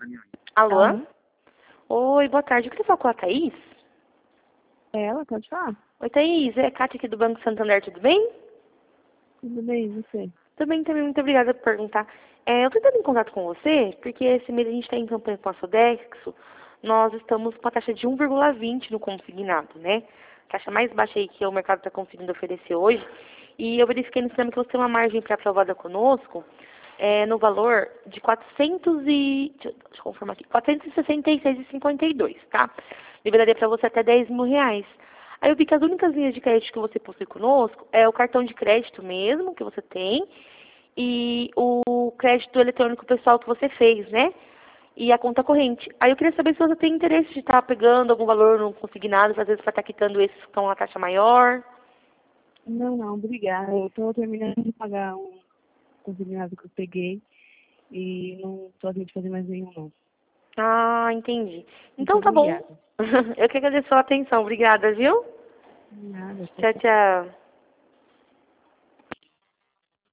Alô? Alô? Oi, boa tarde. Eu queria falar com a Thaís. É ela? Pode falar? Oi, Thaís. É a Kátia aqui do Banco Santander, tudo bem? Tudo bem, e você? Tudo bem também, muito obrigada por perguntar. Eu tô entrando em contato com você, porque esse mês a gente está em campanha com a Sodexo. Nós estamos com a taxa de 1,20 no consignado, né? Taxa mais baixa aí que o mercado está conseguindo oferecer hoje. E eu verifiquei no sistema que você tem uma margem pré-aprovada conosco, no valor de deixa eu confirmar aqui, 466,52, tá? Liberaria para você até R$ 10.000. Aí eu vi que as únicas linhas de crédito que você possui conosco é o cartão de crédito mesmo, que você tem, e o crédito eletrônico pessoal que você fez, né? E a conta corrente. Aí eu queria saber se você tem interesse de estar pegando algum valor no consignado, às vezes para estar quitando esses que estão uma taxa maior. Não, não, obrigada. Eu estou terminando de pagar um consignado que eu peguei e não estou a fim de fazer mais nenhum, não. Ah, entendi. Muito Então tá bom. obrigada. Eu que agradeço a sua atenção. Obrigada, viu? Nada, tchau, Tchau, tchau. tchau.